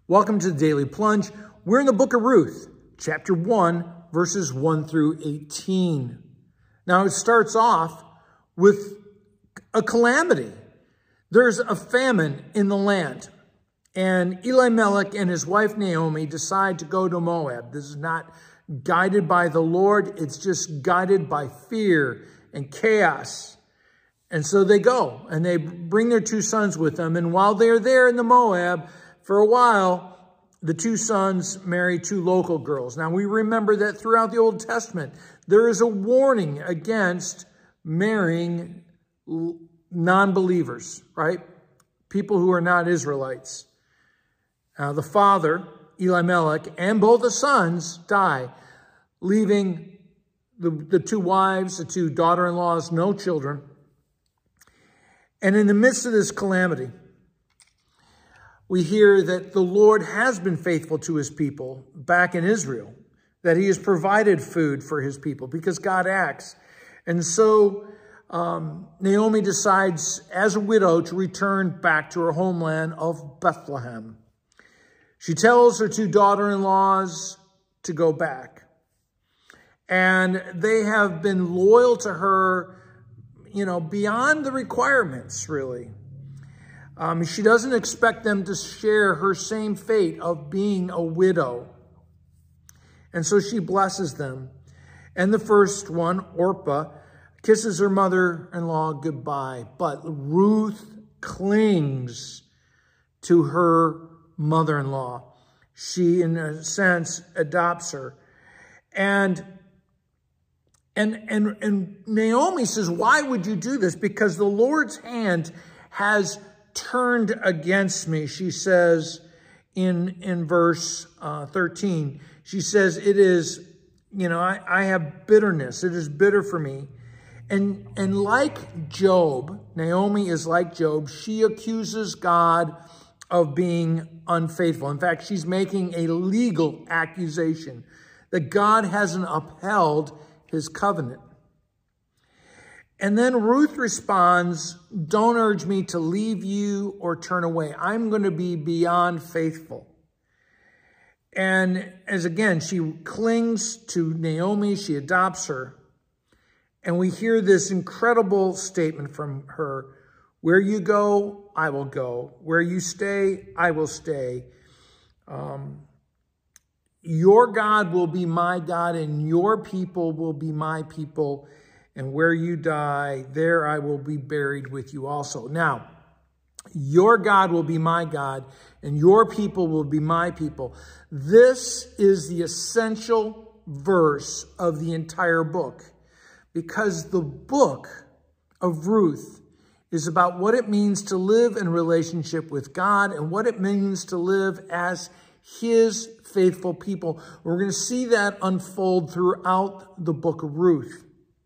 Welcome to the Daily Plunge. We're in the book of Ruth, chapter 1, verses 1 through 18. Now, it starts off with a calamity. There's a famine in the land, and Elimelech and his wife Naomi decide to go to Moab. This is not guided by the Lord. It's just guided by fear and chaos. And so they go, and they bring their two sons with them. And while they're there in the Moab, for a while, the two sons marry two local girls. Now, we remember that throughout the Old Testament, there is a warning against marrying non-believers, right? People who are not Israelites. The father, Elimelech, and both the sons die, leaving the two wives, the two daughter-in-laws, no children. And in the midst of this calamity, we hear that the Lord has been faithful to his people back in Israel, that he has provided food for his people because God acts. And so Naomi decides as a widow to return back to her homeland of Bethlehem. She tells her two daughter-in-laws to go back. And they have been loyal to her, beyond the requirements, really. She doesn't expect them to share her same fate of being a widow. And so she blesses them. And the first one, Orpah, kisses her mother-in-law goodbye. But Ruth clings to her mother-in-law. She, in a sense, adopts her. And Naomi says, why would you do this? Because the Lord's hand has turned against me, she says in verse 13. She says, it is, I have bitterness. It is bitter for me. And like Job, Naomi is like Job. She accuses God of being unfaithful. In fact, she's making a legal accusation that God hasn't upheld his covenant. And then Ruth responds, don't urge me to leave you or turn away. I'm going to be beyond faithful. And as again, she clings to Naomi, she adopts her. And we hear this incredible statement from her, where you go, I will go. Where you stay, I will stay. Your God will be my God, and your people will be my people. And where you die, there I will be buried with you also. Now, your God will be my God, and your people will be my people. This is the essential verse of the entire book, because the book of Ruth is about what it means to live in relationship with God and what it means to live as his faithful people. We're going to see that unfold throughout the book of Ruth.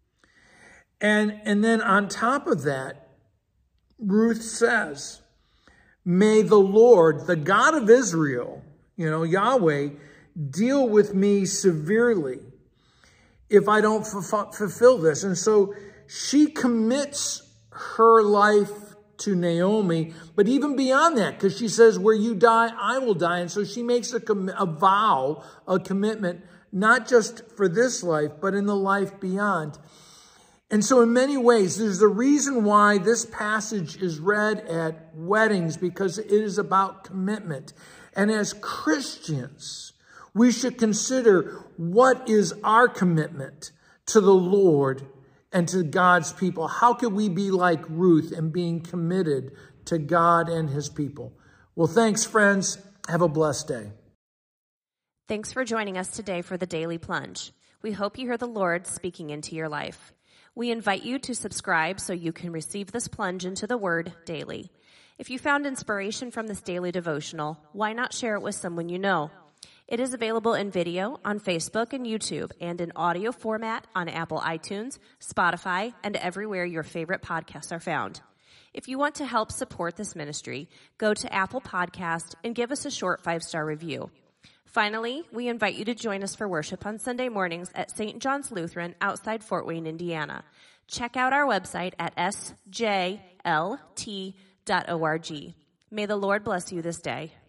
And then on top of that, Ruth says, may the Lord, the God of Israel, Yahweh, deal with me severely if I don't fulfill this. And so she commits her life to Naomi, but even beyond that, because she says, where you die, I will die. And so she makes a vow, a commitment, not just for this life, but in the life beyond. And so in many ways, there's the reason why this passage is read at weddings, because it is about commitment. And as Christians, we should consider what is our commitment to the Lord and to God's people. How could we be like Ruth in being committed to God and his people? Well, thanks, friends. Have a blessed day. Thanks for joining us today for the Daily Plunge. We hope you hear the Lord speaking into your life. We invite you to subscribe so you can receive this plunge into the Word daily. If you found inspiration from this daily devotional, why not share it with someone you know? It is available in video on Facebook and YouTube, and in audio format on Apple iTunes, Spotify, and everywhere your favorite podcasts are found. If you want to help support this ministry, go to Apple Podcast and give us a short 5-star review. Finally, we invite you to join us for worship on Sunday mornings at St. John's Lutheran outside Fort Wayne, Indiana. Check out our website at sjlt.org. May the Lord bless you this day.